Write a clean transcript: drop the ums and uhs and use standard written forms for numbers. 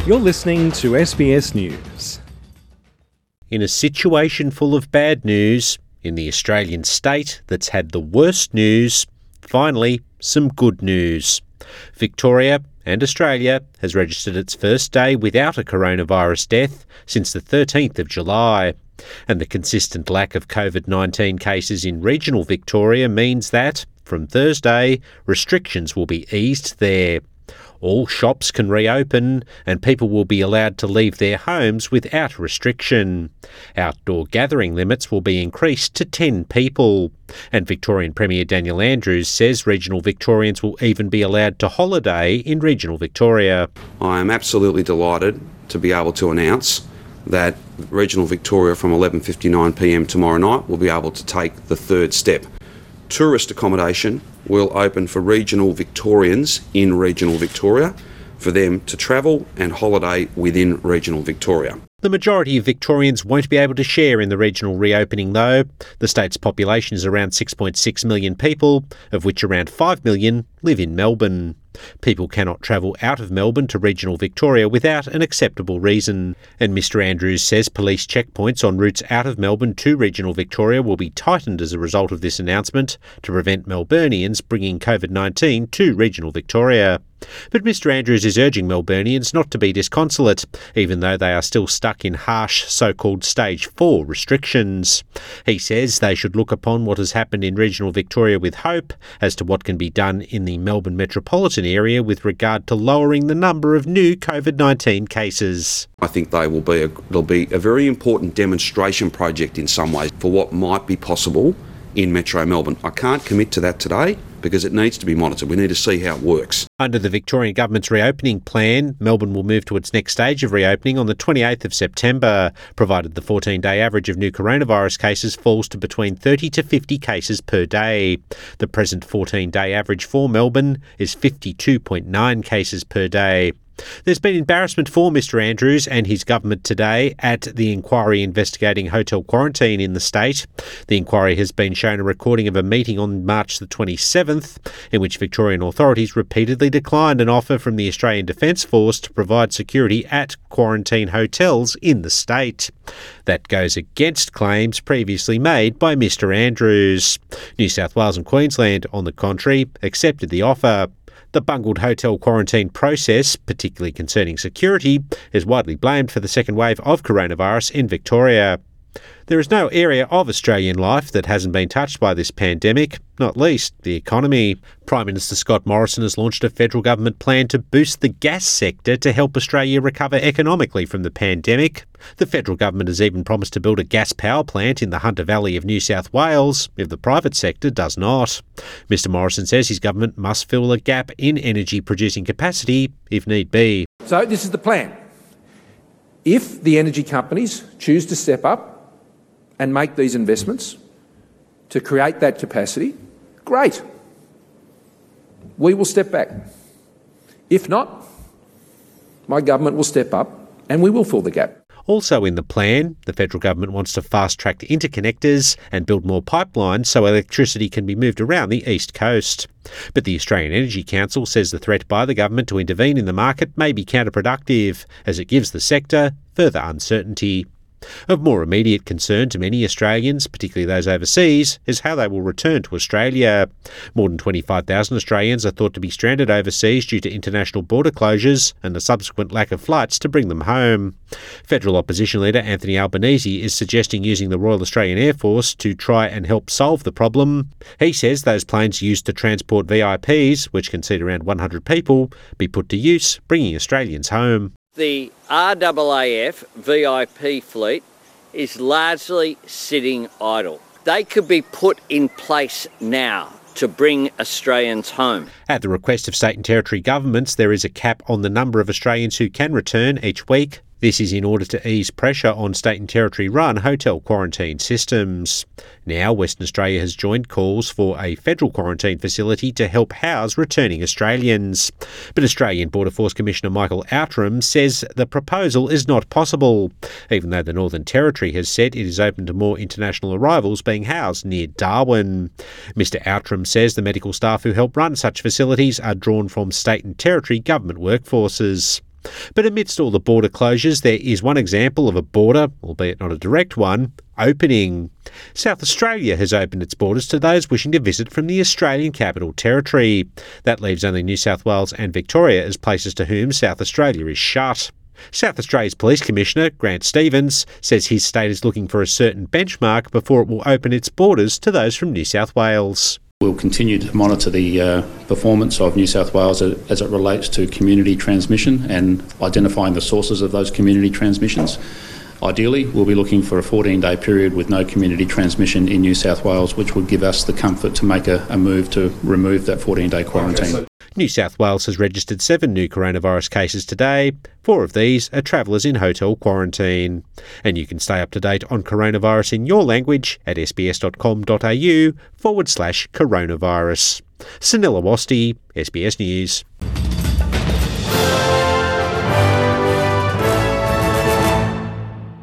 You're listening to SBS News. In a situation full of bad news, in the Australian state that's had the worst news, finally, some good news. Victoria and Australia has registered its first day without a coronavirus death since the 13th of July. And the consistent lack of COVID-19 cases in regional Victoria means that, from Thursday, restrictions will be eased there. All shops can reopen and people will be allowed to leave their homes without restriction. Outdoor gathering limits will be increased to 10 people. And Victorian Premier Daniel Andrews says regional Victorians will even be allowed to holiday in regional Victoria. I am absolutely delighted to be able to announce that regional Victoria from 11:59pm tomorrow night will be able to take the third step. Tourist accommodation will open for regional Victorians in regional Victoria for them to travel and holiday within regional Victoria. The majority of Victorians won't be able to share in the regional reopening though. The state's population is around 6.6 million people, of which around 5 million live in Melbourne. People cannot travel out of Melbourne to regional Victoria without an acceptable reason. And Mr Andrews says police checkpoints on routes out of Melbourne to regional Victoria will be tightened as a result of this announcement to prevent Melburnians bringing COVID-19 to regional Victoria. But Mr Andrews is urging Melburnians not to be disconsolate, even though they are still stuck in harsh so-called Stage 4 restrictions. He says they should look upon what has happened in regional Victoria with hope as to what can be done in the Melbourne metropolitan area with regard to lowering the number of new COVID-19 cases. I think they'll be a very important demonstration project in some ways for what might be possible in Metro Melbourne. I can't commit to that today because it needs to be monitored. We need to see how it works. Under the Victorian Government's reopening plan, Melbourne will move to its next stage of reopening on the 28th of September, provided the 14-day average of new coronavirus cases falls to between 30 to 50 cases per day. The present 14-day average for Melbourne is 52.9 cases per day. There's been embarrassment for Mr Andrews and his government today at the inquiry investigating hotel quarantine in the state. The inquiry has been shown a recording of a meeting on March the 27th in which Victorian authorities repeatedly declined an offer from the Australian Defence Force to provide security at quarantine hotels in the state. That goes against claims previously made by Mr Andrews. New South Wales and Queensland, on the contrary, accepted the offer. The bungled hotel quarantine process, particularly concerning security, is widely blamed for the second wave of coronavirus in Victoria. There is no area of Australian life that hasn't been touched by this pandemic, not least the economy. Prime Minister Scott Morrison has launched a federal government plan to boost the gas sector to help Australia recover economically from the pandemic. The federal government has even promised to build a gas power plant in the Hunter Valley of New South Wales if the private sector does not. Mr Morrison says his government must fill a gap in energy producing capacity if need be. So this is the plan. If the energy companies choose to step up and make these investments to create that capacity, great. We will step back. If not, my government will step up and we will fill the gap. Also in the plan, the federal government wants to fast-track interconnectors and build more pipelines so electricity can be moved around the east coast. But the Australian Energy Council says the threat by the government to intervene in the market may be counterproductive, as it gives the sector further uncertainty. Of more immediate concern to many Australians, particularly those overseas, is how they will return to Australia. More than 25,000 Australians are thought to be stranded overseas due to international border closures and the subsequent lack of flights to bring them home. Federal opposition leader Anthony Albanese is suggesting using the Royal Australian Air Force to try and help solve the problem. He says those planes used to transport VIPs, which can seat around 100 people, be put to use, bringing Australians home. The RAAF VIP fleet is largely sitting idle. They could be put in place now to bring Australians home. At the request of state and territory governments, there is a cap on the number of Australians who can return each week. This is in order to ease pressure on state and territory-run hotel quarantine systems. Now, Western Australia has joined calls for a federal quarantine facility to help house returning Australians. But Australian Border Force Commissioner Michael Outram says the proposal is not possible, even though the Northern Territory has said it is open to more international arrivals being housed near Darwin. Mr Outram says the medical staff who help run such facilities are drawn from state and territory government workforces. But amidst all the border closures, there is one example of a border, albeit not a direct one, opening. South Australia has opened its borders to those wishing to visit from the Australian Capital Territory. That leaves only New South Wales and Victoria as places to whom South Australia is shut. South Australia's Police Commissioner, Grant Stevens, says his state is looking for a certain benchmark before it will open its borders to those from New South Wales. We'll continue to monitor the performance of New South Wales as it relates to community transmission and identifying the sources of those community transmissions. Ideally, we'll be looking for a 14-day period with no community transmission in New South Wales, which would give us the comfort to make a move to remove that 14-day quarantine. New South Wales has registered 7 new coronavirus cases today. 4 of these are travellers in hotel quarantine. And you can stay up to date on coronavirus in your language at sbs.com.au/coronavirus. Sunil Awasthi, SBS News.